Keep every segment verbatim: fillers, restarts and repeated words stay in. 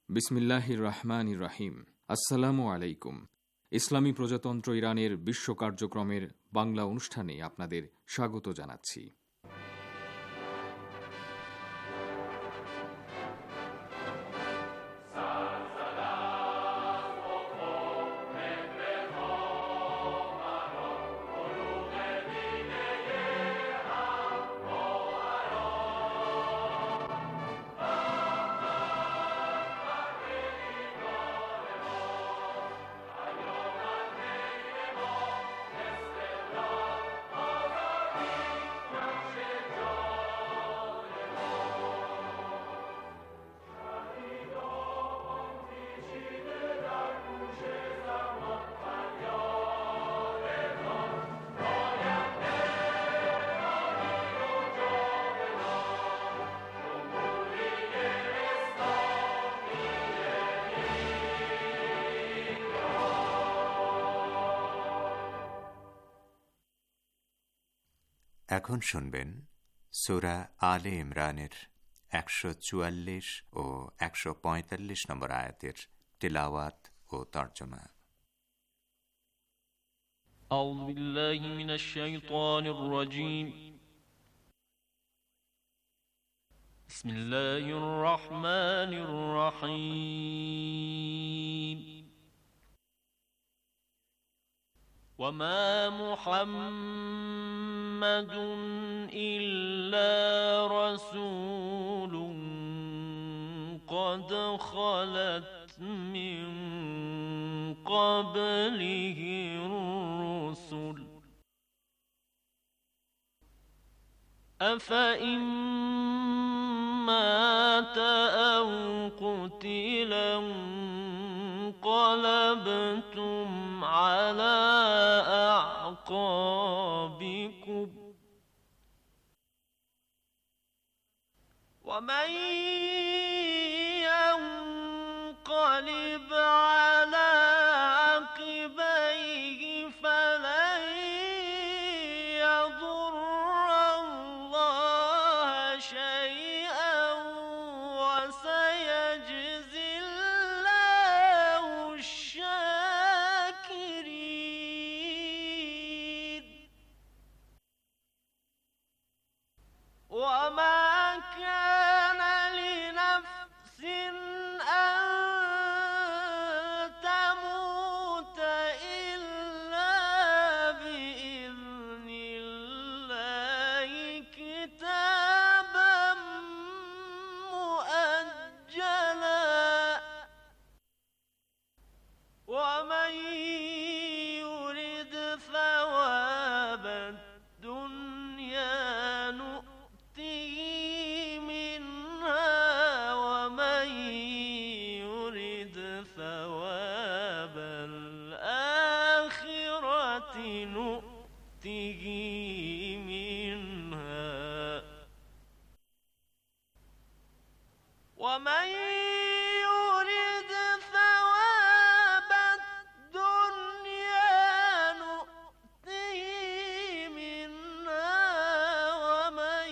বিসমিল্লাহির রহমানির রহিম। আসসালামু আলাইকুম। ইসলামী প্রজাতন্ত্র ইরানের বিশ্ব কার্যক্রমের বাংলা অনুষ্ঠানে আপনাদের স্বাগত জানাচ্ছি। এখন শুনবেন সূরা আলে ইমরানের একশো চুয়াল্লিশ ও একশো পঁয়তাল্লিশ নম্বর আয়াতের তিলাওয়াত ও তর্জমা। আউযু বিল্লাহি মিনাশ শাইতানির রাজীম। বিসমিল্লাহির রহমানির রহিম। وما محمد إلا رسول قد خلت من قبله الرسل أفإن مات أو قتل انقلبتم على أعقابكم ومن ينقلب على عقبيه فلن يضر الله شيئا وسيجزي الله الشاكرين. وما كان لنفس أن تموت إلا بإذن الله كتابا مؤجلا ومن يرد ثواب الدنيا نؤته منها ومن يرد ثواب الآخرة نؤته منها ومن يرد ثواب الدنيا نؤته منها ومن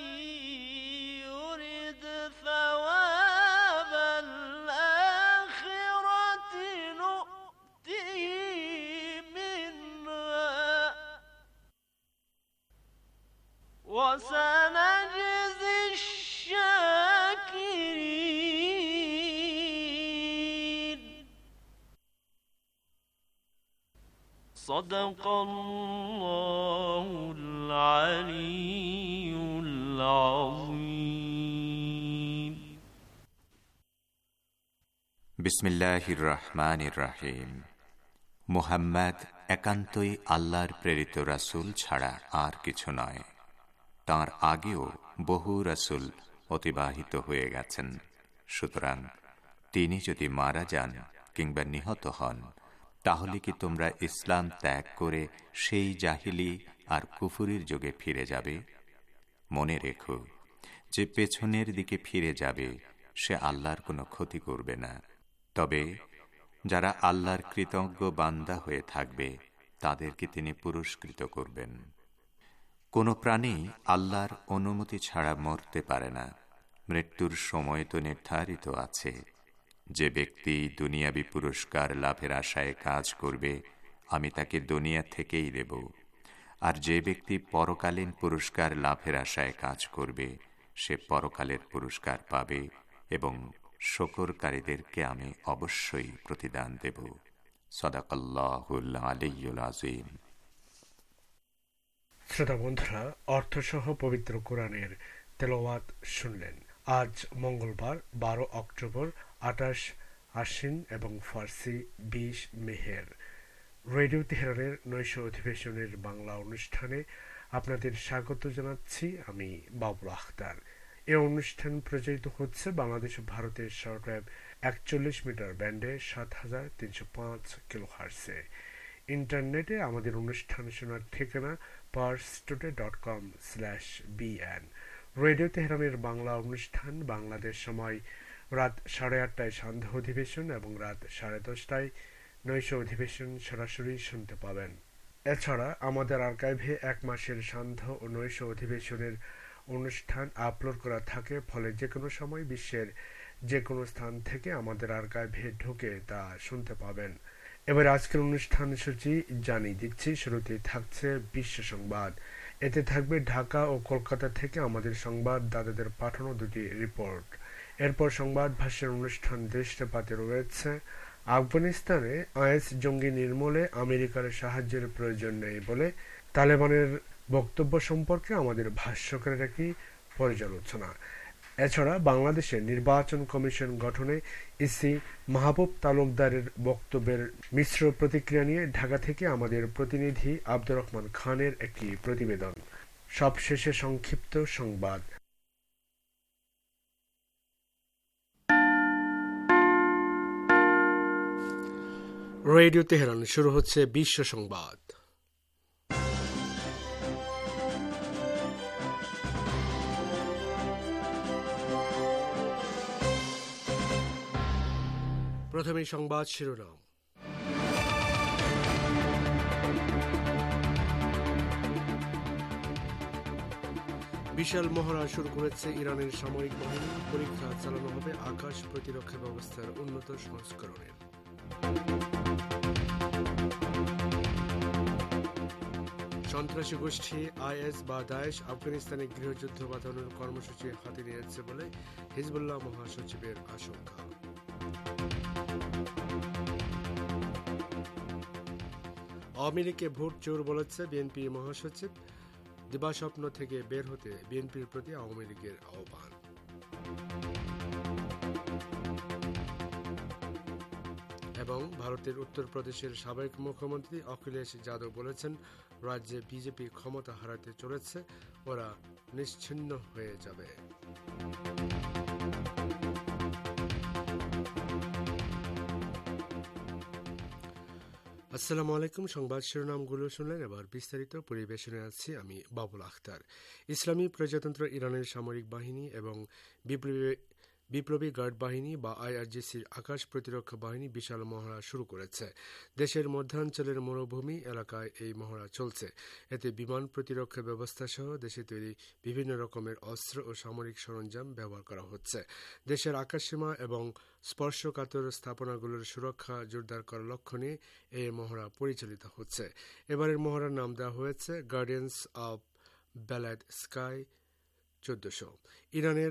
يرد ثواب الآخرة نؤته منها وسنجزي الشاكرين. صدق الله العلي العظيم. বিসমিল্লাহির রহমানির রহিম। মুহাম্মদ একান্তই আল্লাহর প্রেরিত রাসূল ছাড়া আর কিছু নয়। তাঁর আগেও বহু রাসূল অতিবাহিত হয়ে গেছেন। সুতরাং তিনি যদি মারা যান কিংবা নিহত হন, তাহলে কি তোমরা ইসলাম ত্যাগ করে সেই জাহিলি আর কুফুরির যুগে ফিরে যাবে? মনে রেখো, যে পেছনের দিকে ফিরে যাবে সে আল্লাহর কোনো ক্ষতি করবে না। তবে যারা আল্লাহর কৃতজ্ঞ বান্দা হয়ে থাকবে তাদেরকে তিনি পুরস্কৃত করবেন। কোনো প্রাণী আল্লাহর অনুমতি ছাড়া মরতে পারে না। মৃত্যুর সময় তো নির্ধারিত আছে। যে ব্যক্তি দুনিয়াবি পুরস্কার লাভের আশায় কাজ করবে, আমি তাকে দুনিয়া থেকেই দেব। আর যে ব্যক্তি পরকালীন পুরস্কার লাভের আশায় কাজ করবে, সে পরকালের পুরস্কার পাবে এবং শকরকারীদেরকে আমি অবশ্যই প্রতিদান দেব। সাদাকাল্লাহুল আলিয়্যুল আযীম। শ্রোতা বন্ধুরা, অর্থসহ পবিত্র কোরআনের তেলাওয়াত শুনলেন। আজ মঙ্গলবার বারো অক্টোবর, আঠাশ আশ্বিন এবং ফার্সি বিশ মেহের। রেডিও তেহরানের নৈশ অধিবেশনের বাংলা অনুষ্ঠানে আপনাদের স্বাগত জানাচ্ছি আমি বাবুল আখতার। এ অনুষ্ঠান প্রচারিত হচ্ছে বাংলাদেশ ও ভারতের শর্টওয়েভ একচল্লিশ মিটার ব্যান্ডে সাত হাজার তিনশো পাঁচ কিলোহার্টজে। ইন্টারনেটে আমাদের অনুষ্ঠান শোনার ঠিকানা Pars today dot com slash BN. Radio তেহরানের বাংলা অনুষ্ঠান বাংলাদেশ সময় রাত সাড়ে আটটায় সান্ধ্য অধিবেশন এবং রাত সাড়ে দশটায় নৈশ অধিবেশন সরাসরি শুনতে পাবেন। এছাড়া আমাদের আর্কাইভে এক মাসের সান্ধ্য ও নৈশ অধিবেশনের অনুষ্ঠান আপলোড করা থাকে, ফলে যে কোনো সময় বিশ্বের যে কোনো স্থান থেকে আমাদের আর্কাইভে ঢুকে তা শুনতে পাবেন। এবার আজকের অনুষ্ঠান সূচি জানিয়ে দিচ্ছি। শুরুতেই থাকছে বিশ্ব সংবাদ। এতে থাকবে ঢাকা ও কলকাতা থেকে আমাদের সংবাদদাতাদের পাঠানো দুটি রিপোর্ট। এরপর সংবাদ ভাষ্যের অনুষ্ঠান দৃষ্টিপাতে রয়েছে আফগানিস্তানে আইএস জঙ্গি নির্মূলে আমেরিকার সাহায্যের প্রয়োজন নেই বলে তালেবানের বক্তব্য সম্পর্কে আমাদের ভাষ্যকারের একটি পর্যালোচনা। এছাড়া বাংলাদেশে নির্বাচন কমিশন গঠনে ইসি মাহবুব তালুকদারের বক্তব্যের মিশ্র প্রতিক্রিয়া নিয়ে ঢাকা থেকে আমাদের প্রতিনিধি আব্দুর রহমান খানের একটি প্রতিবেদন। সবশেষে সংক্ষিপ্ত সংবাদ। রেডিও তেহরান, শুরু হচ্ছে বিশ্ব সংবাদ। প্রথমে সংবাদ শিরোনাম। বিশাল মহড়া শুরু করেছে ইরানের সামরিক বাহিনী। পরীক্ষা চালানো হবে আকাশ প্রতিরক্ষা ব্যবস্থার উন্নত সংস্করণের। সন্ত্রাসী গোষ্ঠী আইএস বা দায়েশ আফগানিস্তানে গৃহযুদ্ধ বাঁধানোর কর্মসূচি হাতে নিয়েছে বলে হিজবুল্লাহ মহাসচিবের আশঙ্কা। আওয়ামী লীগকে ভোট চোর বলেছে বিএনপি মহাসচিব। দিবাস্বপ্ন থেকে বের হতে বিএনপির প্রতি আওয়ামী লীগের আহ্বান। এবং ভারতের উত্তরপ্রদেশের সাবেক মুখ্যমন্ত্রী অখিলেশ যাদব বলেছেন, রাজ্যে বিজেপি ক্ষমতা হারাতে চলেছে, ওরা নিশ্চিহ্ন হয়ে যাবে। আসসালামু আলাইকুম। সংবাদ শিরোনামগুলো শুনলেন, এবার বিস্তারিত পরিবেশনে আছি আমি বাবুল আখতার। ইসলামী প্রজাতন্ত্র ইরানের সামরিক বাহিনী এবং বিপ্লবী বিপ্লবী গার্ড বাহিনী বা আইআরজিসির আকাশ প্রতিরক্ষা বাহিনী বিশাল মহড়া শুরু করেছে। দেশের মধ্যাঞ্চলের মরুভূমি এলাকায় এই মহড়া চলছে। এতে বিমান প্রতিরক্ষা ব্যবস্থা সহ দেশে তৈরি বিভিন্ন রকমের অস্ত্র ও সামরিক সরঞ্জাম ব্যবহার করা হচ্ছে। দেশের আকাশসীমা এবং স্পর্শকাতর স্থাপনাগুলোর সুরক্ষা জোরদার করার লক্ষ্য নিয়ে এই মহড়া পরিচালিত হচ্ছে। এবারের মহড়ার নাম দেওয়া হয়েছে গার্ডিয়ান্স অব ব্যালাড স্কাই চোদ্দশো। ইরানের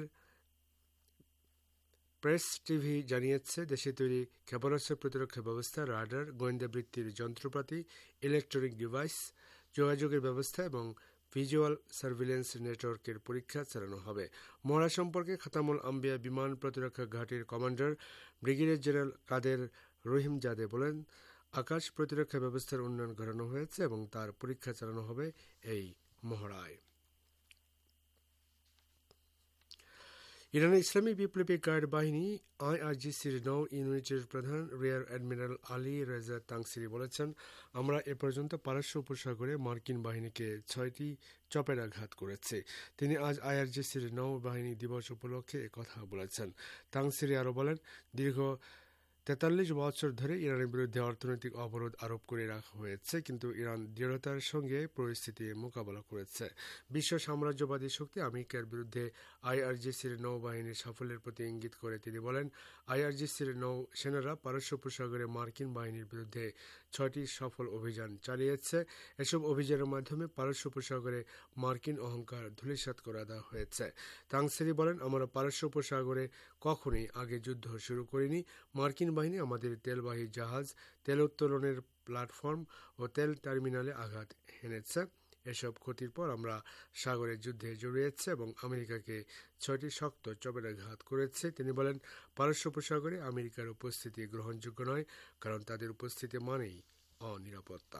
প্রেস টিভি জানিয়েছে, দেশে তৈরি ক্ষেপণাস্ত্র প্রতিরক্ষা ব্যবস্থা, রাডার, গোয়েন্দা বৃত্তির যন্ত্রপাতি, ইলেকট্রনিক ডিভাইস, যোগাযোগের ব্যবস্থা এবং ভিজুয়াল সার্ভিলেন্স নেটওয়ার্কের পরীক্ষা চালানো হবে। মহড়া সম্পর্কে খাতামুল আম্বিয়া বিমান প্রতিরক্ষা ঘাঁটির commander brigadier general Qader Rahimzadeh বলেন, আকাশ প্রতিরক্ষা ব্যবস্থার উন্নয়ন ঘটানো হয়েছে এবং তার পরীক্ষা চালানো হবে এই মহড়ায়। ইরানের ইসলামী বিপ্লবী গার্ড বাহিনী আইআরজিসির নৌ ইউনিটের প্রধান rear admiral Ali Reza Tangsiri বলেছেন, আমরা এ পর্যন্ত পারস্য উপসাগরে মার্কিন বাহিনীকে ছয়টি চপের আঘাত করেছে। তিনি আজ আইআরজিসির নৌ বাহিনী দিবস উপলক্ষে একথা বলেছেন। তাংসিরি আরও বলেন, দীর্ঘ তেতাল্লিশ বছর ধরে ইরানের বিরুদ্ধে অর্থনৈতিক অবরোধ আরোপ করে রাখা হয়েছে, কিন্তু ইরান দৃঢ়তার সঙ্গে পরিস্থিতি মোকাবেলা করেছে। বিশ্ব সাম্রাজ্যবাদী শক্তি আমেরিকার বিরুদ্ধে আইআরজিসির নৌবাহিনীর সাফল্যের প্রতি ইঙ্গিত করে তিনি বলেন, আইআরজিসির নৌ সেনারা পারস্য উপসাগরে মার্কিন বাহিনীর বিরুদ্ধে ছয়টি সফল অভিযান চালিয়েছে। এসব অভিযানের মাধ্যমে পারস্য উপসাগরে মার্কিন অহংকার ধূলিসাৎ করে দেওয়া হয়েছে। তাংসেরি বলেন, আমরা পারস্য উপসাগরে কখনোই আগে যুদ্ধ শুরু করিনি। মার্কিন বাহিনী আমাদের তেলবাহী জাহাজ, তেল উত্তোলনের প্ল্যাটফর্ম ও তেল টার্মিনালে আঘাত হেনেছে। এসব ক্ষতির পর আমরা সাগরের যুদ্ধে জড়িয়েছে এবং আমেরিকাকে ছয়টি শক্ত চপেটাঘাত করেছে। তিনি বলেন, পারস্য উপসাগরে আমেরিকার উপস্থিতি গ্রহণযোগ্য নয়, কারণ তাদের উপস্থিতি মানেই অনিরাপত্তা।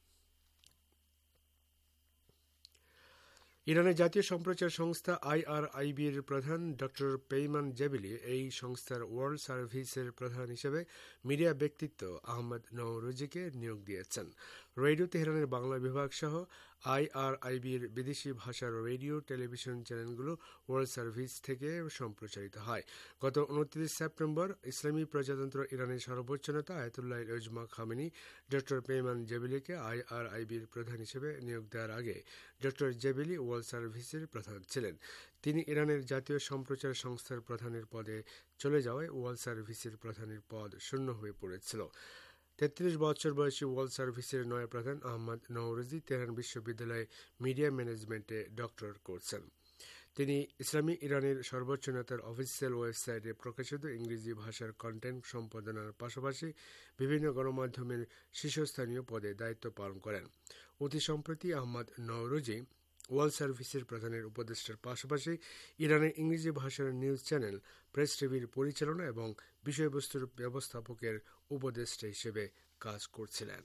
ইরানের জাতীয় সম্প্রচার সংস্থা আইআরআইবির প্রধান ডক্টর পেইমান জেবেলি এই সংস্থার ওয়ার্ল্ড সার্ভিসের প্রধান হিসেবে মিডিয়া ব্যক্তিত্ব আহমদ নওরোজিকে নিয়োগ দিয়েছেন। রেডিও তেহরানের বাংলা বিভাগ সহ আইআরআইবির বিদেশি ভাষার রেডিও টেলিভিশন চ্যানেলগুলো ওয়ার্ল্ড সার্ভিস থেকে সম্প্রচারিত হয়। গত উনত্রিশ সেপ্টেম্বর ইসলামী প্রজাতন্ত্র ইরানের সর্বোচ্চ নেতা Ayatollah Uzma Khamenei doctor Peyman জেবেলিকে আইআরআইবির প্রধান হিসেবে নিয়োগ দেওয়ার আগে ডক্টর জেবেলি ওয়ার্ল্ড সার্ভিসের প্রধান ছিলেন। তিনি ইরানের জাতীয় সম্প্রচার সংস্থার প্রধানের পদে চলে যাওয়ায় ওয়ার্ল্ড সার্ভিসের প্রধানের পদ শূন্য হয়ে পড়েছিল। তেত্রিশ বছর বয়সী ওয়ার্ল্ড সার্ভিসের নয়া প্রধান আহমদ নওরোজি তেহরান বিশ্ববিদ্যালয়ে মিডিয়া ম্যানেজমেন্টে ডক্টরেট করছেন। তিনি ইসলামী ইরানের সর্বোচ্চ নেতার অফিসিয়াল ওয়েবসাইটে প্রকাশিত ইংরেজি ভাষার কন্টেন্ট সম্পাদনার পাশাপাশি বিভিন্ন গণমাধ্যমের শীর্ষস্থানীয় পদে দায়িত্ব পালন করেন। অতি সম্প্রতি আহমদ নওরোজি ওয়ার্ল্ড সার্ভিসের প্রধানের উপদেষ্টার পাশাপাশি ইরানের ইংরেজি ভাষার নিউজ চ্যানেল প্রেস টিভির পরিচালনা এবং বিষয়বস্তুর ব্যবস্থাপকের উপদেষ্টা হিসেবে কাজ করছিলেন।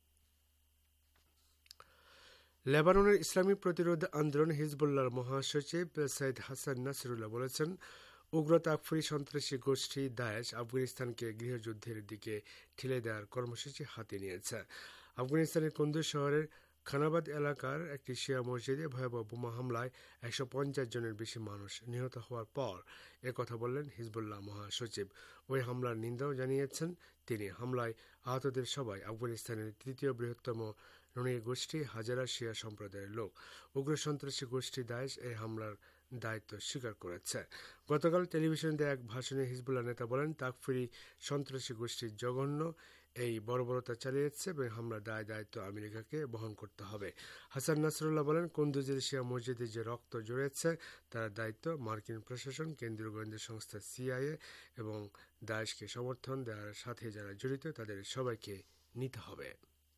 লেবাননের ইসলামী প্রতিরোধ আন্দোলন হিজবুল্লাহর মহাসচিব সৈয়দ হাসান নাসরুল্লাহ বলেছেন, উগ্র তাকফিরি সন্ত্রাসী গোষ্ঠী দায়েশ আফগানিস্তানকে গৃহযুদ্ধের দিকে ঠেলে দেওয়ার কর্মসূচি হাতে নিয়েছে। আফগানিস্তানের কুন্দুজ শহরের খানাবাদ এলাকার একটি শিয়া মসজিদে ভয়াবহ বোমা হামলায় একশো পঞ্চাশ জনের বেশি মানুষ নিহত হওয়ার পর একথা বললেন হিজবুল্লাহ মহাসচিব। ওই হামলার নিন্দাও জানিয়েছেন তিনি। হামলায় আহতদের সবাই আফগানিস্তানের তৃতীয় বৃহত্তম রুনি গোষ্ঠী হাজারা শিয়া সম্প্রদায়ের লোক। উগ্র সন্ত্রাসী গোষ্ঠী দায়েশ এই হামলার দায়িত্ব স্বীকার করেছে। গতকাল টেলিভিশনে এক ভাষণে হিজবুল্লাহ নেতা বলেন, তাকফিরি সন্ত্রাসী গোষ্ঠীর জঘন্য এই বর্বরতা চালিয়েছে এবং হামলার দায় দায়িত্ব আমেরিকাকে বহন করতে হবে। হাসান নাসরুল্লাহ বলেন, কুন্দুজের শিয়া মসজিদে যে রক্ত জড়িয়েছে তার দায়িত্ব মার্কিন প্রশাসন, কেন্দ্রীয় গোয়েন্দা সংস্থা সিআইএ এবং দায়েশকে সমর্থন দেওয়ার সাথে যারা জড়িত তাদের সবাইকে নিতে হবে।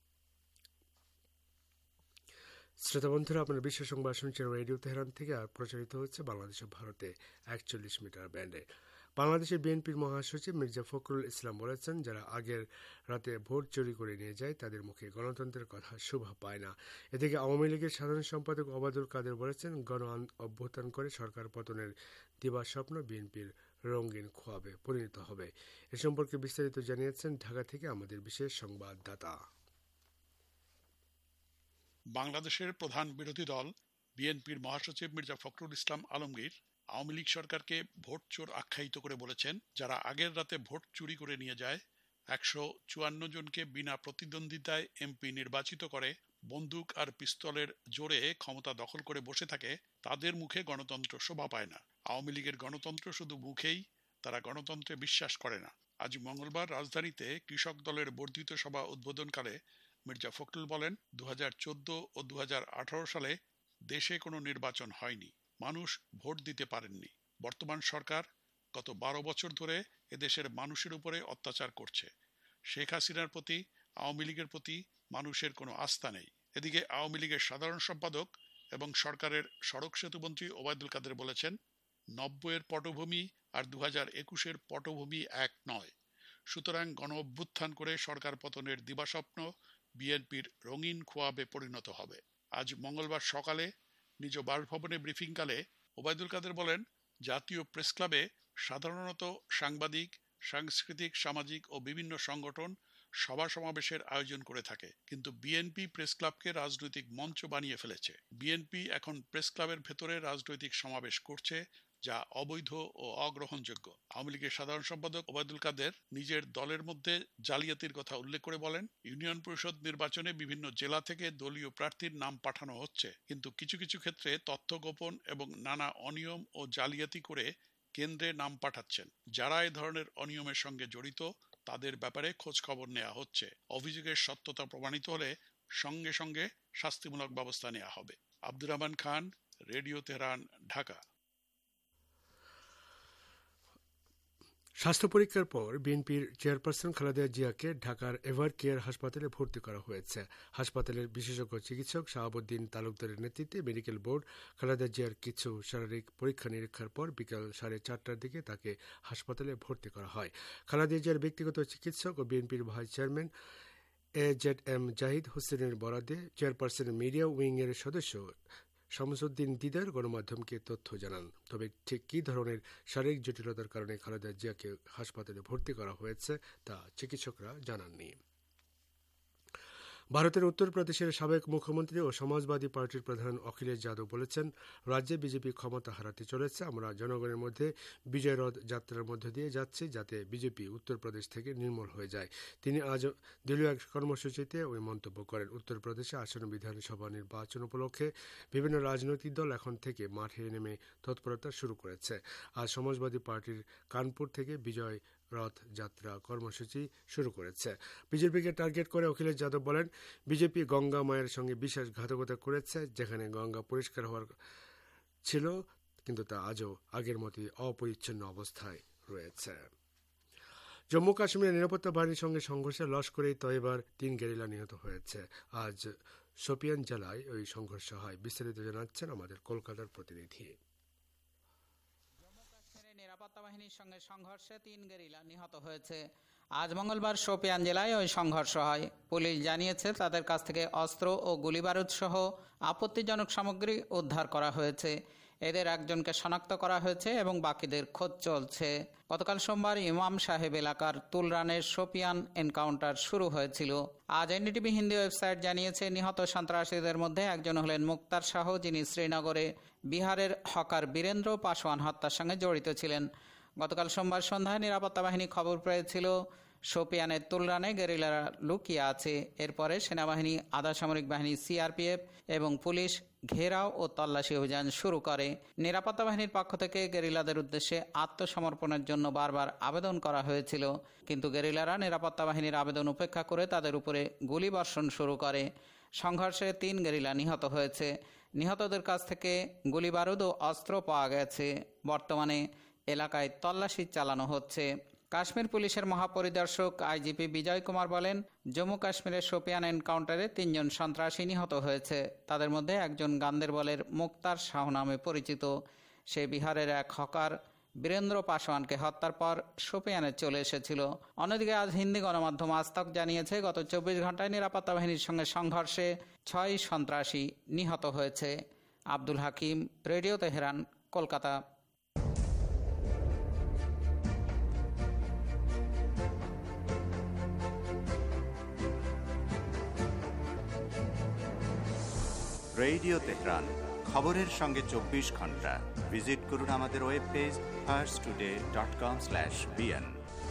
শ্রোতা বন্ধুরা, আপনার বিশ্ব সংবাদ শুনছেন রেডিও তেহরান থেকে, আর প্রচারিত হচ্ছে বাংলাদেশ ও ভারতে একচল্লিশ মিটার ব্যান্ডে। বাংলাদেশের বিএনপির মহাসচিব মির্জা ফখরুল ইসলাম বলেছেন, যারা আগের রাতে ভোট চুরি করে নিয়ে যায় তাদের মুখে গণতন্ত্রের কথা শোভা পায় না। এদিকে আওয়ামী লীগের সাধারণ সম্পাদক ওবায়দুল কাদের বলেছেন, গণ অভ্যুত্থান করে সরকার পতনের দিবাস্বপ্ন বিএনপির রঙিন খোয়াবে পরিণত হবে। এ সম্পর্কে বিস্তারিত জানিয়েছেন ঢাকা থেকে আমাদের বিশেষ সংবাদদাতা। বাংলাদেশের প্রধান বিরোধী দল বিএনপির মহাসচিব মির্জা ফখরুল ইসলাম আলমগীর আওয়ামী লীগ সরকারকে ভোট চোর আখ্যায়িত করে বলেছেন, যারা আগের রাতে ভোট চুরি করে নিয়ে যায়, একশো চুয়ান্ন জনকে বিনা প্রতিদ্বন্দ্বিতায় এমপি নির্বাচিত করে, বন্দুক আর পিস্তলের জোরে ক্ষমতা দখল করে বসে থাকে, তাদের মুখে গণতন্ত্র শোভা পায় না। আওয়ামী লীগের গণতন্ত্র শুধু মুখেই, তারা গণতন্ত্রে বিশ্বাস করে না। আজ মঙ্গলবার রাজধানীতে কৃষক দলের বর্ধিত সভা উদ্বোধনকালে মির্জা ফখরুল বলেন, দু হাজার চোদ্দ ও দু হাজার আঠারো সালে দেশে কোনো নির্বাচন হয়নি, মানুষ ভোট দিতে পারেননি। বর্তমান সরকার গত বারো বছর ধরে এদেশের মানুষের উপরে অত্যাচার করছে। শেখ হাসিনার প্রতি, আওয়ামী লীগের প্রতি মানুষের কোনো আস্থা নেই। এদিকে আওয়ামী লীগের সাধারণ সম্পাদক এবং সরকারের সড়ক সেতুমন্ত্রী ওবায়দুল কাদের বলেছেন, নব্বইয়ের পটভূমি আর দু হাজার একুশের পটভূমি এক নয়। সুতরাং গণ অভ্যুত্থান করে সরকার পতনের দিবাস্বপ্ন বিএনপির রঙিন খোয়াবে পরিণত হবে। আজ মঙ্গলবার সকালে নিজ বাসভবনে ব্রিফিংকালে ওবায়দুল কাদের বলেন, জাতীয় প্রেস ক্লাবে সাধারণত সাংবাদিক, সাংস্কৃতিক, সামাজিক ও বিভিন্ন সংগঠন সভা সমাবেশের আয়োজন করে থাকে, কিন্তু বিএনপি প্রেস ক্লাবকে রাজনৈতিক মঞ্চ বানিয়ে ফেলেছে। বিএনপি এখন প্রেস ক্লাবের ভেতরে রাজনৈতিক সমাবেশ করছে, যা অবৈধ ও অগ্রহণযোগ্য। আওয়ামী লীগের সাধারণ সম্পাদক ওবায়দুল কাদের নিজের দলের মধ্যে জালিয়াতির কথা উল্লেখ করে বলেন, ইউনিয়ন পরিষদ নির্বাচনে বিভিন্ন জেলা থেকে দলীয় প্রার্থীর নাম পাঠানো হচ্ছে, কিন্তু কিছু কিছু ক্ষেত্রে তথ্য গোপন এবং নানা অনিয়ম ও জালিয়াতি করে কেন্দ্রে নাম পাঠাচ্ছেন। যারা এ ধরনের অনিয়মের সঙ্গে জড়িত তাদের ব্যাপারে খোঁজ খবর নেওয়া হচ্ছে। অভিযোগের সত্যতা প্রমাণিত হলে সঙ্গে সঙ্গে শাস্তিমূলক ব্যবস্থা নেওয়া হবে। Abdur Rahman Khan, radio Tehran, Dhaka. স্বাস্থ্য পরীক্ষার পর বিএনপির চেয়ারপারসন খালেদা জিয়াকে ঢাকার এভার কেয়ার হাসপাতালে ভর্তি করা হয়েছে। হাসপাতালের বিশেষজ্ঞ চিকিৎসক শাহাবুদ্দিন তালুকদারের নেতৃত্বে মেডিকেল বোর্ড খালেদা জিয়ার কিছু শারীরিক পরীক্ষা নিরীক্ষার পর বিকাল সাড়ে চারটার দিকে তাকে হাসপাতালে ভর্তি করা হয়। খালেদা জিয়ার ব্যক্তিগত চিকিৎসক ও বিএনপির vice chairman A Z M Zahid হোসেনের বরাদে চেয়ারপারসনের মিডিয়া উইং এর সদস্য শামসুদ্দিন দিদার গণমাধ্যমকে তথ্য জানান। তবে ঠিক কী ধরনের শারীরিক জটিলতার কারণে খালেদা জিয়াকে হাসপাতালে ভর্তি করা হয়েছে তা চিকিৎসকরা জানাননি। ভারতের উত্তরপ্রদেশের সাবেক মুখ্যমন্ত্রী ও সমাজবাদী পার্টির প্রধান অখিলেশ যাদব বলেছেন, রাজ্যে বিজেপি ক্ষমতা হারাতে চলেছে। আমরা জনগণের মধ্যে বিজয়রথ যাত্রার মধ্য দিয়ে যাচ্ছি যাতে বিজেপি উত্তরপ্রদেশ থেকে নির্মূল হয়ে যায়। তিনি আজ দলীয় এক কর্মসূচিতে ওই মন্তব্য করেন। উত্তরপ্রদেশে আসন্ন বিধানসভা নির্বাচন উপলক্ষে বিভিন্ন রাজনৈতিক দল এখন থেকে মাঠে নেমে তৎপরতা শুরু করেছে। আজ সমাজবাদী পার্টির কানপুর থেকে বিজয় রথ যাত্রা কর্মসূচি শুরু করেছে। বিজেপিকে টার্গেট করে অখিলেশ যাদব বলেন, বিজেপি গঙ্গা মায়ের সঙ্গে বিশ্বাসঘাতকতা করেছে। যেখানে গঙ্গা পরিষ্কার হওয়ার ছিল কিন্তু তা আজও আগের মতোই অপরিচ্ছন্ন অবস্থায় রয়েছে। জম্মু কাশ্মীরের নিরাপত্তা বাহিনীর সঙ্গে সংঘর্ষে লস্করে তৈবার তিন গেরিলা নিহত হয়েছে। আজ শোপিয়ান জেলায় ওই সংঘর্ষ হয়। বিস্তারিত জানাচ্ছেন আমাদের কলকাতার প্রতিনিধি। নিরাপত্তা বাহিনীর সঙ্গে সংঘর্ষে তিন গেরিলা নিহত হয়েছে। আজ মঙ্গলবার শোপিয়ান জেলায় ওই সংঘর্ষ হয়। পুলিশ জানিয়েছে তাদের কাছ থেকে অস্ত্র ও গুলিবারুদ সহ আপত্তিজনক সামগ্রী উদ্ধার করা হয়েছে। এদের একজনকে শনাক্ত করা হয়েছে এবং বাকিদের খোঁজ চলছে। গতকাল সোমবার ইমাম সাহেব এলাকার তুলরানের শোপিয়ান এনকাউন্টার শুরু হয়েছিল। আজ এনডিটিভি হিন্দি ওয়েবসাইট জানিয়েছে, নিহত সন্ত্রাসীদের মধ্যে একজন হলেন মুক্তার শাহ, যিনি শ্রীনগরে বিহারের হকার বীরেন্দ্র পাসওয়ান হত্যার সঙ্গে জড়িত ছিলেন। গতকাল সোমবার সন্ধ্যায় নিরাপত্তা বাহিনী খবর পেয়েছিল শোপিয়ানের তুলরানে গেরিলারা লুকিয়ে আছে। এরপরে সেনাবাহিনী, আধা সামরিক বাহিনী, সিআরপিএফ এবং পুলিশ ঘেরাও ও তল্লাশি অভিযান শুরু করে। নিরাপত্তা বাহিনীর পক্ষ থেকে গেরিলাদের উদ্দেশ্যে আত্মসমর্পণের জন্য বারবার আবেদন করা হয়েছিল, কিন্তু গেরিলারা নিরাপত্তা বাহিনীর আবেদন উপেক্ষা করে তাদের উপরে গুলিবর্ষণ শুরু করে। সংঘর্ষে তিন গেরিলা নিহত হয়েছে। নিহতদের কাছ থেকে গুলিবারুদ ও অস্ত্র পাওয়া গেছে। বর্তমানে এলাকায় তল্লাশি চালানো হচ্ছে। কাশ্মীর পুলিশের মহাপরিদর্শক আইজিপি বিজয় কুমার বলেন, জম্মু কাশ্মীরের শোপিয়ান এনকাউন্টারে তিনজন সন্ত্রাসী নিহত হয়েছে। তাদের মধ্যে একজন গান্দেরবলের মুক্তার শাহ নামে পরিচিত। সে বিহারের এক হকার বীরেন্দ্র পাসওয়ানকে হত্যার পর শোপিয়ানে চলে এসেছিল। অন্যদিকে আজ হিন্দি গণমাধ্যম আজতক জানিয়েছে, গত চব্বিশ ঘন্টায় নিরাপত্তা বাহিনীর সঙ্গে সংঘর্ষে ছয় সন্ত্রাসী নিহত হয়েছে। Abdul Hakim, radio Tehran, Kolkata. Radio Tehran, খবরের সঙ্গে চব্বিশ ঘন্টা। ভিজিট করুন আমাদের web page Pars today dot com slash BN.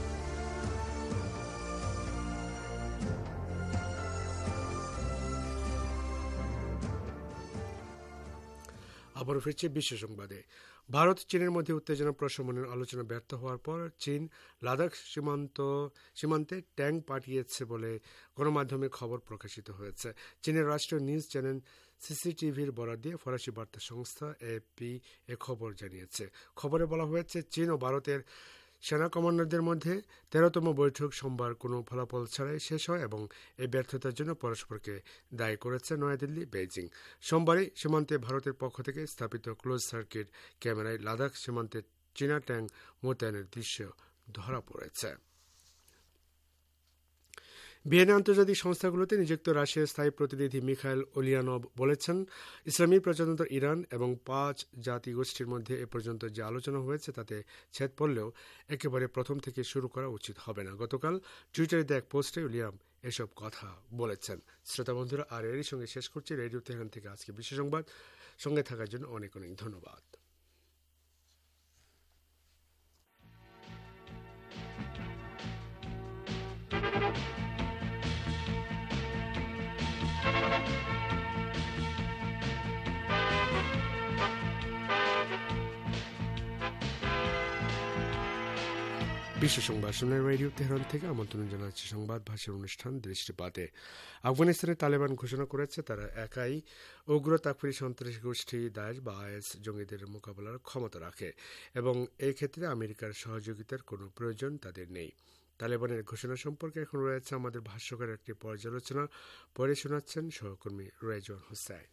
আবারও ফিরছে বিশ্ব সংবাদে। ভারত চীনের মধ্যে উত্তেজনা প্রশমনের আলোচনা ব্যর্থ হওয়ার পর চীন লাদাখ সীমান্ত সীমান্তে ট্যাঙ্ক পাঠিয়েছে বলে গণমাধ্যমে খবর প্রকাশিত হয়েছে। চীনের রাষ্ট্রীয় নিউজ চ্যানেল সিসিটিভির বরাত দিয়ে ফরাসি বার্তা সংস্থা এপি এ খবর জানিয়েছে। খবরে বলা হয়েছে, চীন ও ভারতের সেনা কমান্ডারদের মধ্যে তেরোতম বৈঠক সোমবার কোনো ফলাফল ছাড়াই শেষ হয় এবং এই ব্যর্থতার জন্য পরস্পরকে দায়ী করেছে নয়াদিল্লি, বেইজিং। সোমবারই সীমান্তে ভারতের পক্ষ থেকে স্থাপিত ক্লোজ সার্কিট ক্যামেরায় লাদাখ সীমান্তে চীনা ট্যাঙ্ক মোতায়েনের দৃশ্য ধরা পড়েছে। ভিয়েনা আন্তর্জাতিক সংস্থাগুলোতে নিযুক্ত রাশিয়ার স্থায়ী প্রতিনিধি মিখাইল ওলিয়ানভ বলেছেন, ইসলামী প্রজাতন্ত্র ইরান এবং পাঁচ জাতি গোষ্ঠীর মধ্যে এ পর্যন্ত যে আলোচনা হয়েছে তাতে ছেদ পড়লেও একেবারে প্রথম থেকে শুরু করা উচিত হবে না। গতকাল টুইটারে এক পোস্টে উলিয়াম এসব কথা বলেছেন। শ্রোতা বন্ধুরা, আর এরই সঙ্গে শেষ করছি রেডিও তেহরান থেকে আজকে বিশেষ সংবাদ। সঙ্গে থাকার জন্য অনেক অনেক ধন্যবাদ। বিশ্ব সংবাদ শুনে রেডিও তেহরান থেকে আমন্ত্রণ জানাচ্ছি সংবাদ ভাষার অনুষ্ঠান দৃষ্টিপাতে। আফগানিস্তানে তালেবান ঘোষণা করেছে তারা একাই উগ্র তাকফিরি সন্ত্রাসী গোষ্ঠী দায়েশ বা আইএস জঙ্গিদের মোকাবেলার ক্ষমতা রাখে এবং এই ক্ষেত্রে আমেরিকার সহযোগিতার কোনো প্রয়োজন তাদের নেই। তালেবানের ঘোষণা সম্পর্কে এখন রয়েছে আমাদের ভাষ্যকার একটি পর্যালোচনা, পরে শোনাচ্ছেন সহকর্মী রেজওয়ান হোসেন।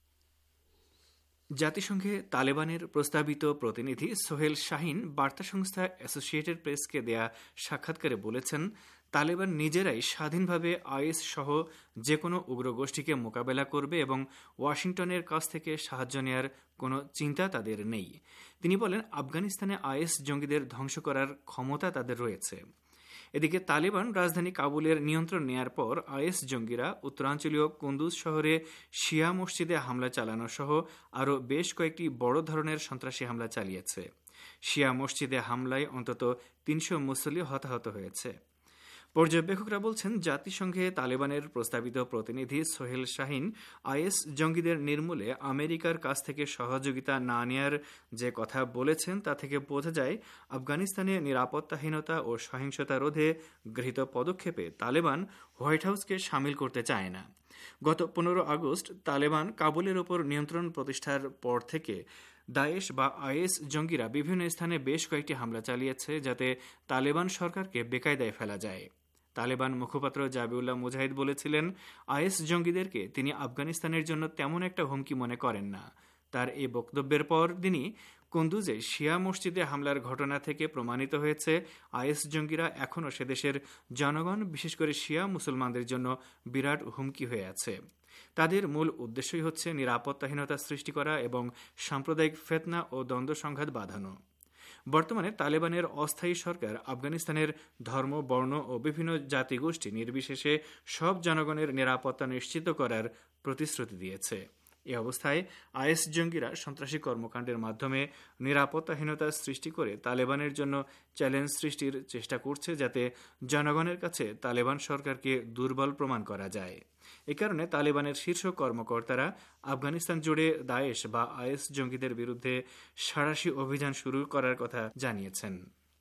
জাতিসংঘে তালেবানের প্রস্তাবিত প্রতিনিধি সোহেল শাহিন বার্তা সংস্থা অ্যাসোসিয়েটেড প্রেসকে দেয়া সাক্ষাৎকারে বলেছেন, তালেবান নিজেরাই স্বাধীনভাবে আইএস সহ যে কোনো উগ্রগোষ্ঠীকে মোকাবেলা করবে এবং ওয়াশিংটনের কাছ থেকে সাহায্য নেয়ার কোনো চিন্তা তাদের নেই। তিনি বলেন, আফগানিস্তানে আইএস জঙ্গিদের ধ্বংস করার ক্ষমতা তাদের রয়েছে। এদিকে তালেবান রাজধানী কাবুলের নিয়ন্ত্রণ নেয়ার পর আইএস জঙ্গিরা উত্তরাঞ্চলীয় কুন্দুজ শহরে শিয়া মসজিদে হামলা চালানো সহ আরও বেশ কয়েকটি বড় ধরনের সন্ত্রাসী হামলা চালিয়েছে। শিয়া মসজিদে হামলায় অন্তত তিনশো মুসল্লি হতাহত হয়েছে। পর্যবেক্ষকরা বলছেন, জাতিসংঘে তালেবানের প্রস্তাবিত প্রতিনিধি সোহেল শাহিন আইএস জঙ্গিদের নির্মূলে আমেরিকার কাছ থেকে সহযোগিতা না নেয়ার যে কথা বলেছেন তা থেকে বোঝা যায় আফগানিস্তানে নিরাপত্তাহীনতা ও সহিংসতা রোধে গৃহীত পদক্ষেপে তালেবান হোয়াইট হাউসকে সামিল করতে চায় না। গত পনেরো আগস্ট তালেবান কাবুলের ওপর নিয়ন্ত্রণ প্রতিষ্ঠার পর থেকে দায়েশ বা আইএস জঙ্গিরা বিভিন্ন স্থানে বেশ কয়েকটি হামলা চালিয়েছে, যাতে তালেবান সরকারকে বেকায়দায় ফেলা যায়। তালেবান মুখপাত্র জাবিউল্লাহ মুজাহিদ বলেছিলেন, আইএস জঙ্গিদেরকে তিনি আফগানিস্তানের জন্য তেমন একটা হুমকি মনে করেন না। তার এই বক্তব্যের পর দিনই কুন্দুজে শিয়া মসজিদে হামলার ঘটনা থেকে প্রমাণিত হয়েছে আইএস জঙ্গিরা এখনও সেদেশের জনগণ, বিশেষ করে শিয়া মুসলমানদের জন্য বিরাট হুমকি হয়ে আছে। তাদের মূল উদ্দেশ্যই হচ্ছে নিরাপত্তাহীনতা সৃষ্টি করা এবং সাম্প্রদায়িক ফেতনা ও দ্বন্দ্ব সংঘাত বাঁধানো। বর্তমানে তালেবানের অস্থায়ী সরকার আফগানিস্তানের ধর্ম, বর্ণ ও বিভিন্ন জাতিগোষ্ঠী নির্বিশেষে সব জনগণের নিরাপত্তা নিশ্চিত করার প্রতিশ্রুতি দিয়েছে। এ অবস্থায় আইএস জঙ্গিরা সন্ত্রাসী কর্মকাণ্ডের মাধ্যমে নিরাপত্তাহীনতা সৃষ্টি করে তালেবানের জন্য চ্যালেঞ্জ সৃষ্টির চেষ্টা করছে, যাতে জনগণের কাছে তালেবান সরকারকে দুর্বল প্রমাণ করা যায়। এ কারণে তালেবানের শীর্ষ কর্মকর্তারা আফগানিস্তান জুড়ে দায়েশ বা আইএস জঙ্গিদের বিরুদ্ধে সাঁড়াশি অভিযান শুরু করার কথা জানিয়েছেন।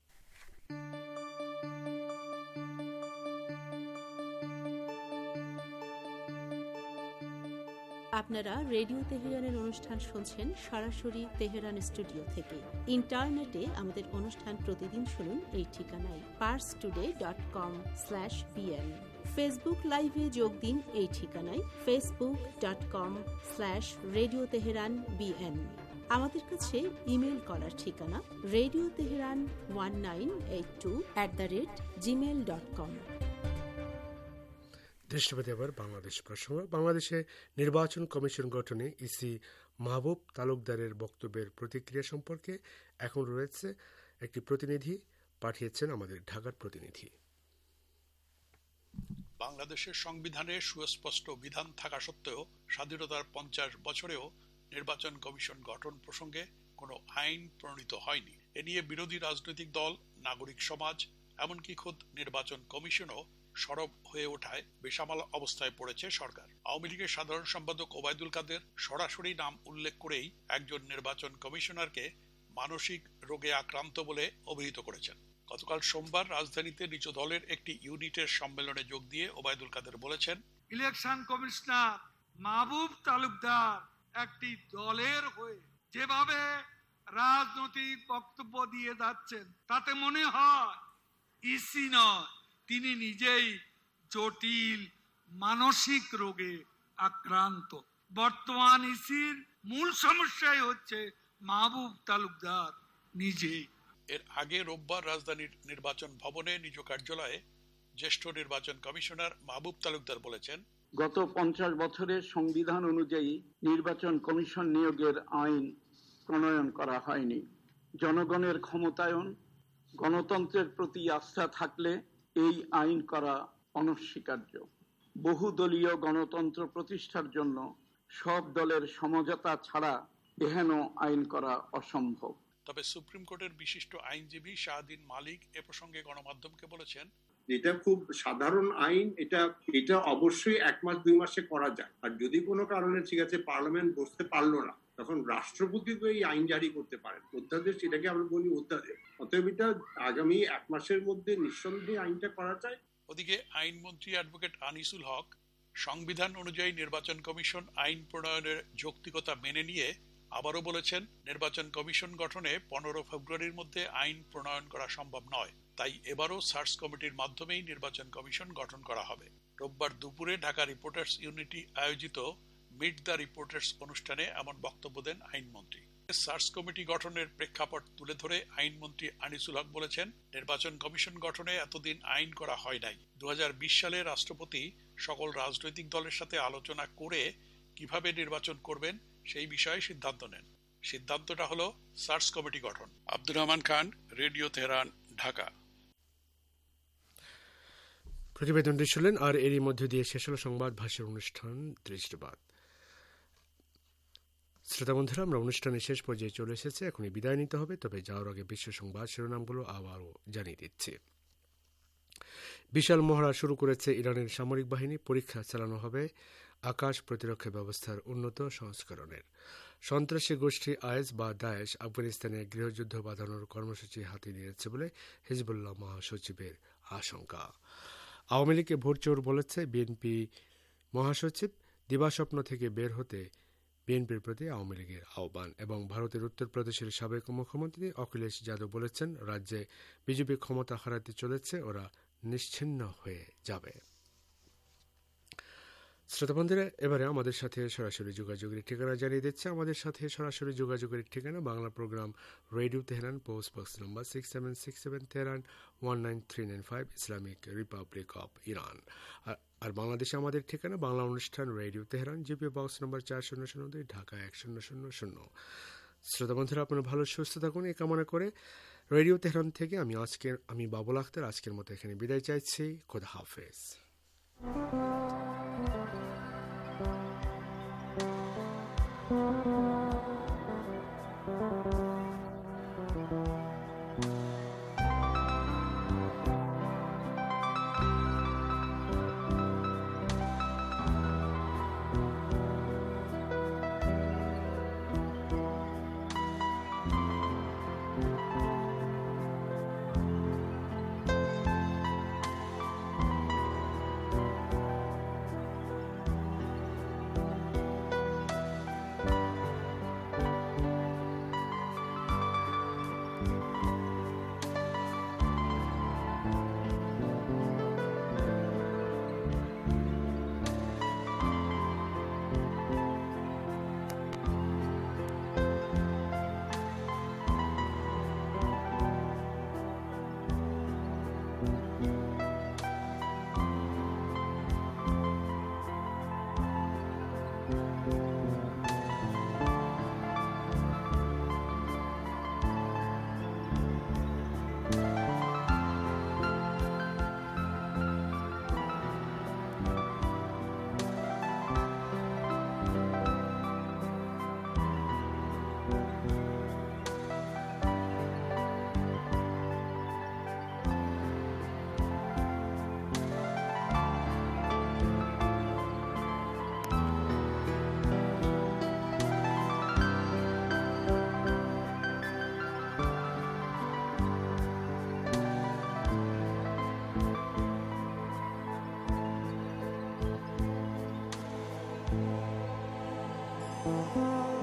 আপনারা রেডিও তেহরানের অনুষ্ঠান শুনছেন সরাসরি তেহরান স্টুডিও থেকে। ইন্টারনেটে আমাদের অনুষ্ঠান প্রতিদিন শুনুন এই ঠিকানায় Pars today dot com slash BN. Facebook লাইভে যোগ দিন এই ঠিকানায় Facebook dot com slash radio Tehran BN. আমাদের কাছে ইমেল করার ঠিকানা radio Tehran one nine eight two at the rate Gmail dot com. দৃষ্টিপাতে আবার বাংলাদেশ প্রসঙ্গ। বাংলাদেশে নির্বাচন কমিশন গঠনে ইসি মাহবুব তালুকদারের বক্তব্যের প্রতিক্রিয়া সম্পর্কে এখন রয়েছে একটি প্রতিনিধি, পাঠিয়েছেন আমাদের ঢাকার প্রতিনিধি। বাংলাদেশের সংবিধানে সুস্পষ্ট বিধান থাকা সত্ত্বেও স্বাধীনতার পঞ্চাশ বছরেও নির্বাচন কমিশন গঠন প্রসঙ্গে কোনো আইন প্রণীত হয়নি। এ নিয়ে বিরোধী রাজনৈতিক দল, নাগরিক সমাজ, এমনকি খোদ নির্বাচন কমিশনও সরব হয়ে ওঠায় বেসামাল অবস্থায় পড়েছে সরকার। আওয়ামী লীগের সাধারণ সম্পাদক ওবায়দুল কাদের সরাসরি নাম উল্লেখ করেই একজন নির্বাচন কমিশনারকে মানসিক রোগে আক্রান্ত বলে অভিহিত করেছেন। গতকাল সোমবার রাজধানীতে নিজ দলের একটি ইউনিটের সম্মেলনে যোগ দিয়ে ওবায়দুল কাদের বলেছেন, ইলেকশন কমিশনার মাহবুব তালুকদার একটি দলের হয়ে যেভাবে রাজনৈতিক বক্তব্য দিয়ে যাচ্ছেন তাতে মনে হয় ইসি নয়, তিনি নিজেই জটিল মানসিক রোগে আক্রান্ত। বর্তমান ইসির মূল সমস্যাই হচ্ছে মাহবুব তালুকদার নিজেই। এর আগে রোববার রাজধানীর নির্বাচন ভবনে নিজ কার্যালয়ে জ্যেষ্ঠ নির্বাচন কমিশনার মাহবুব তালুকদার বলেছেন, গত পঞ্চাশ বছরের সংবিধান অনুযায়ী নির্বাচন কমিশন নিয়োগের আইন প্রণয়ন করা হয়নি। জনগণের ক্ষমতায়ন, গণতন্ত্রের প্রতি আস্থা থাকলে এই আইন করা অনস্বীকার্য। বহুদলীয় গণতন্ত্র প্রতিষ্ঠার জন্য সব দলের সমঝোতা ছাড়া এহেন আইন করা অসম্ভব। তবে সুপ্রিম কোর্টের বিশিষ্ট আইনজীবী শাহদিন মালিক এ প্রসঙ্গে গণমাধ্যমকে বলেছেন, এটা খুব সাধারণ আইন, এটা এটা অবশ্যই এক মাস দুই মাসে করা যায়। আর যদি কোনো কারণে ঠিক আছে পার্লামেন্ট বসতে পারলো না, তখন রাষ্ট্রপতি তো এই আইন জারি করতে পারেন। অধ্যাদেশ, এটাকে আমরা বলি অধ্যাদেশ। অতএব এটা আগামী এক মাসের মধ্যে নিঃসন্দেহে আইনটা করা যায়। ওদিকে আইনমন্ত্রী অ্যাডভোকেট আনিসুল হক সংবিধান অনুযায়ী নির্বাচন কমিশন আইন প্রণয়নের যৌক্তিকতা মেনে নিয়ে আবারও বলেছেন, নির্বাচন কমিশন গঠনে পনেরো ফেব্রুয়ারির মধ্যে আইন প্রণয়ন করা সম্ভব নয়, তাই এবারও সার্চ কমিটির মাধ্যমেই নির্বাচন কমিশন গঠন করা হবে। রোববার দুপুরে ঢাকা রিপোর্টার্স ইউনিটি আয়োজিত মিট দ্য রিপোর্টার্স অনুষ্ঠানে এমন বক্তব্য দেন আইনমন্ত্রী। সার্চ কমিটি গঠনের প্রেক্ষাপট তুলে ধরে আইনমন্ত্রী আনিসুল হক বলেছেন, নির্বাচন কমিশন গঠনে এতদিন আইন করা হয় নাই। দু হাজার বিশ সালে রাষ্ট্রপতি সকল রাজনৈতিক দলের সাথে আলোচনা করে কিভাবে নির্বাচন করবেন সেই বিষয়ে সিদ্ধান্ত নেন। সিদ্ধান্তটা হলো সার্চ কমিটি গঠন। Abdur Rahman Khan, radio Tehran, Dhaka. প্রতিবেদনটি শুনলেন, আর এরই মধ্য দিয়ে শেষ হল সংবাদ ভাষার অনুষ্ঠান দৃষ্টিবাদ। শ্রোতা বন্ধুরা, আমরা অনুষ্ঠানের শেষ পর্যায়ে চলে এসেছে, এখনই বিদায় নিতে হবে। তবে যাওয়ার আগে বিশ্ব সংবাদ শিরোনামগুলো আবারও জানিয়ে দিচ্ছি। বিশাল মহড়া শুরু করেছে ইরানের সামরিক বাহিনী, পরীক্ষা চালানো হবে আকাশ প্রতিরক্ষা ব্যবস্থার উন্নত সংস্করণের। সন্ত্রাসী গোষ্ঠী আইএস বা দায়েশ আফগানিস্তানে গৃহযুদ্ধ বাঁধানোর কর্মসূচি হাতে নিয়েছে বলে হিজবুল্লাহ মহাসচিবের আশঙ্কা। আওয়ামী লীগকে ভোটচোর বলেছে বিএনপি মহাসচিব। দিবাস্বপ্ন থেকে বের হতে বিএনপির প্রতি আওয়ামী লীগের আহ্বান। এবং ভারতের উত্তরপ্রদেশের সাবেক মুখ্যমন্ত্রী অখিলেশ যাদব বলেছেন, রাজ্যে বিজেপি ক্ষমতা হারাতে চলেছে, ওরা নিশ্চিহ্ন হয়ে যাবে। শ্রোতাবন্ধুরা, এবারে আমাদের সাথে সরাসরি যোগাযোগের ঠিকানা জানিয়ে দিচ্ছে। আমাদের সাথে সরাসরি যোগাযোগের ঠিকানা Bangla programme radio Tehran, post box number six seven six seven Tehran one nine three nine five, Islamic republic of Iran. আর বাংলাদেশে আমাদের ঠিকানা বাংলা অনুষ্ঠান radio Tehran, GP box number চার শূন্য শূন্য দুই, ঢাকা এক শূন্য শূন্য শূন্য। শ্রোতা বন্ধুরা, আপনারা ভালো সুস্থ থাকুন এই কামনা করে রেডিও তেহরান থেকে আমি আজকের আমি বাবুল আখতার আজকের মতো এখানে বিদায় চাইছি। খোদা হাফেজ। Thank you.